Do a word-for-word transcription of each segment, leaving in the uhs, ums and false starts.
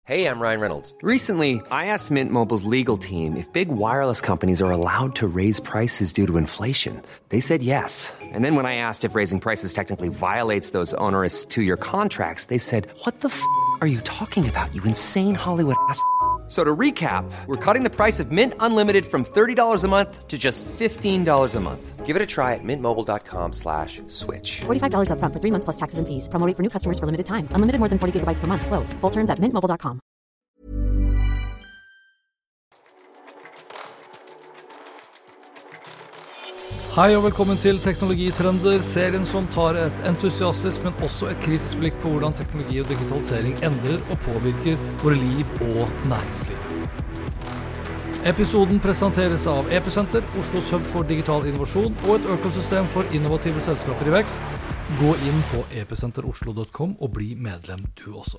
Hey, I'm Ryan Reynolds. Recently, I asked Mint Mobile's legal team if big wireless companies are allowed to raise prices due to inflation. They said yes. And then when I asked if raising prices technically violates those onerous two-year contracts, they said, "What the f*** are you talking about, you insane Hollywood ass?" So to recap, we're cutting the price of Mint Unlimited from thirty dollars a month to just fifteen dollars a month. Give it a try at mintmobile.com slash switch. forty-five dollars up front for three months plus taxes and fees. Promo rate for new customers for limited time. Unlimited more than forty gigabytes per month. Slows full terms at mint mobile dot com. Hei og velkommen til Teknologitrender, serien som tar et entusiastisk, men også et kritisk blikk på hvordan teknologi og digitalisering endrer og påvirker våre liv og næringsliv. Episoden presenteres av Epicenter, Oslos hub for digital innovasjon og et økosystem for innovative selskaper i vekst. Gå inn på epicenter oslo punktum com og bli medlem du også.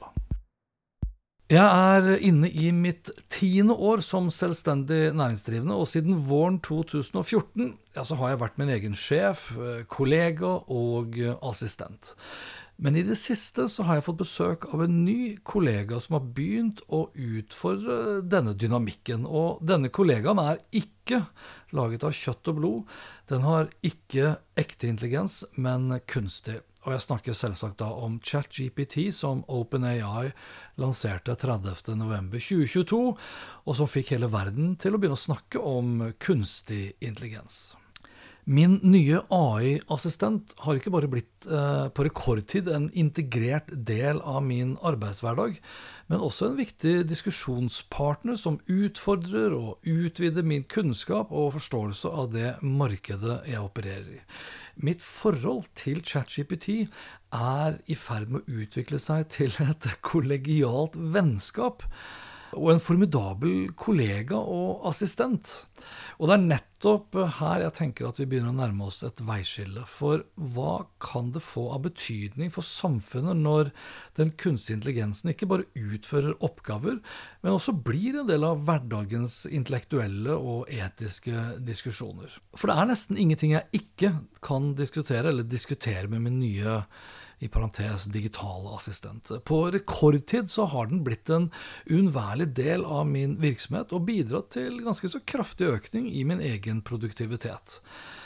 Jeg er inne i mitt tiende år som selvstendig næringsdrivende, og siden våren to tusen og fjorten ja, så har jeg vært min egen sjef, kollega og assistent. Men i det siste så har jeg fått besøk av en ny kollega som har begynt å utfordre denne dynamikken, og denne kollegaen er ikke laget av kjøtt og blod. Den har ikke ekte intelligens, men kunstig. Og jeg snakker selvsagt da om ChatGPT som OpenAI lanserte tredivte november tjue tjueto, og som fikk hele verden til å begynne å snakke om kunstig intelligens. Min nye A I-assistent har ikke bare blitt eh, på rekordtid en integrert del av min arbeidshverdag, men også en viktig diskusjonspartner som utfordrer og utvider min kunnskap og forståelse av det markedet jeg opererer i. Mitt forhold til ChatGPT er i ferd med å utvikle seg til et kollegialt vennskap og en formidabel kollega og assistent. Og det er nettopp her jeg tenker at vi begynner å nærme oss et veiskille, for hva kan det få av betydning for samfunnet når den kunstige intelligensen ikke bare utfører oppgaver, men også blir en del av hverdagens intellektuelle og etiske diskusjoner? For det er nesten ingenting jeg ikke kan diskutere, eller diskutere med min nye i parentes digitale assistent. På rekordtid så har den blitt en unnværlig del av min virksomhet og bidratt til ganske så kraftig økning i min egen produktivitet.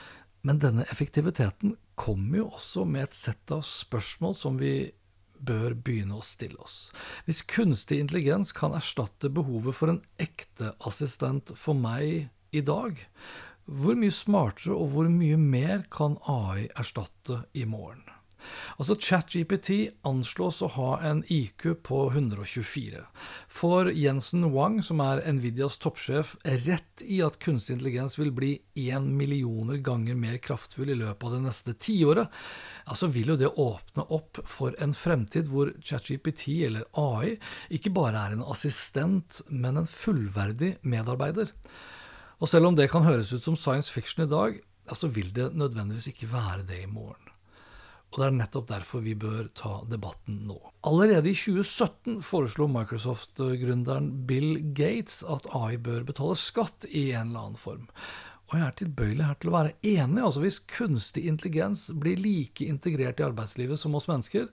Men denne effektiviteten kommer jo også med et sett av spørsmål som vi bør begynne å stille oss. Hvis kunstig intelligens kan erstatte behovet for en ekte assistent for meg i dag, hvor mye smartere og hvor mye mer kan A I erstatte i morgen? Altså ChatGPT anslås å ha en I Q på hundre og tjuefire. For Jensen Huang, som er Nvidias toppsjef, rett i at kunstig intelligens vil bli en millioner ganger mer kraftfull i løpet av det neste tiåret, altså vil jo det åpne opp for en fremtid hvor ChatGPT eller A I ikke bare er en assistent, men en fullverdig medarbeider. Og selv om det kan høres ut som science fiction i dag, altså vil det nødvendigvis ikke være det i morgen. Og det er nettopp derfor vi bør ta debatten nå. Allerede i tjue sytten foreslo Microsoft-gründeren Bill Gates at A I bør betale skatt i en eller annen form. Og jeg er tilbøyelig her til å være enig, altså hvis kunstig intelligens blir like integrert i arbeidslivet som oss mennesker,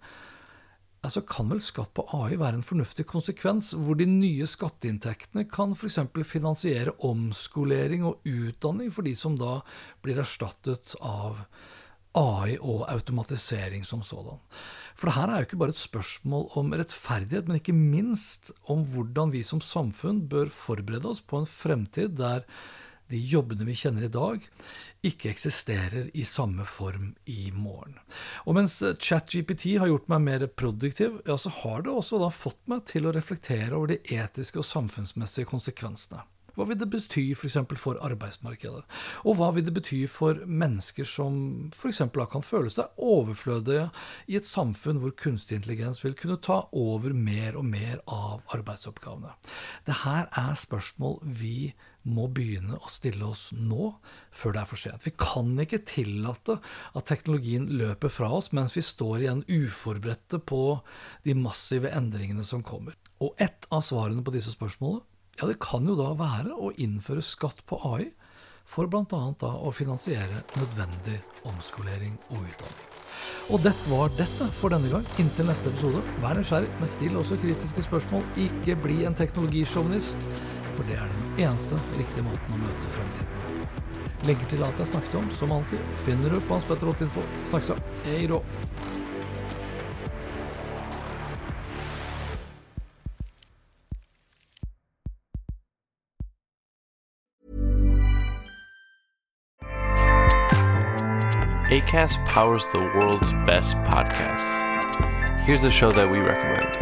så kan vel skatt på A I være en fornuftig konsekvens, hvor de nye skatteinntektene kan for eksempel finansiere omskolering og utdanning for de som da blir erstattet av A I og automatisering som sådan. For det her er jo ikke bare et spørsmål om rettferdighet, men ikke minst om hvordan vi som samfunn bør forberede oss på en fremtid der de jobbene vi kjenner i dag ikke eksisterer i samme form i morgen. Og mens ChatGPT har gjort meg mer produktiv, ja, så har det også da fått meg til å reflektere over de etiske og samfunnsmessige konsekvensene. Hva vil det bety for eksempel for arbeidsmarkedet? Og hva vil det bety for mennesker som for eksempel kan føle seg overflødige i et samfunn hvor kunstig intelligens vil kunne ta over mer og mer av arbeidsoppgavene? Det her er spørsmål vi må begynne å stille oss nå, før det er for sent. Vi kan ikke tillate at teknologien løper fra oss mens vi står igjen uforberedte på de massive endringene som kommer. Og ett av svarene på disse spørsmålene, ja, det kan jo da være å innføre skatt på A I for blant annet da å finansiere nødvendig omskolering og utdanning. Og dette var dette for denne gang. Inntil neste episode. Vær nysgjerrig, men still også kritiske spørsmål. Ikke bli en teknologisjåvinist, for det er den eneste riktige måten å møte fremtiden. Legger til at jeg snakket om, som alltid, finner du på Hans Petter Ottinfo. Snakkes da. Hei då. Acast powers the world's best podcasts. Here's a show that we recommend.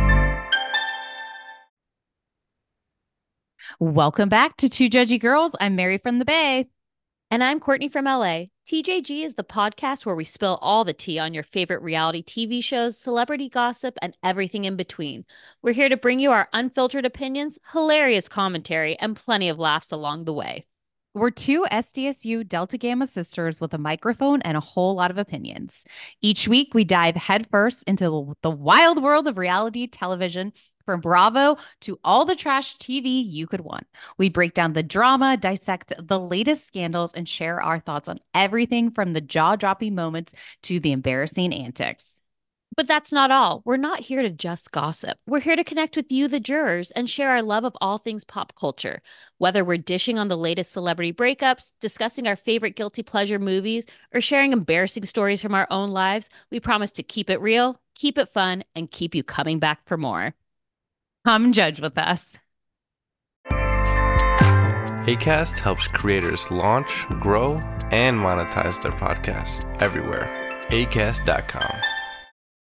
Welcome back to Two Judgy Girls. I'm Mary from the Bay. And I'm Courtney from L A. T J G is the podcast where we spill all the tea on your favorite reality T V shows, celebrity gossip, and everything in between. We're here to bring you our unfiltered opinions, hilarious commentary, and plenty of laughs along the way. We're two S D S U Delta Gamma sisters with a microphone and a whole lot of opinions. Each week, we dive headfirst into the wild world of reality television, from Bravo to all the trash T V you could want. We break down the drama, dissect the latest scandals, and share our thoughts on everything from the jaw-dropping moments to the embarrassing antics. But that's not all. We're not here to just gossip. We're here to connect with you, the jurors, and share our love of all things pop culture. Whether we're dishing on the latest celebrity breakups, discussing our favorite guilty pleasure movies, or sharing embarrassing stories from our own lives, we promise to keep it real, keep it fun, and keep you coming back for more. Come judge with us. Acast helps creators launch, grow, and monetize their podcasts everywhere. acast dot com.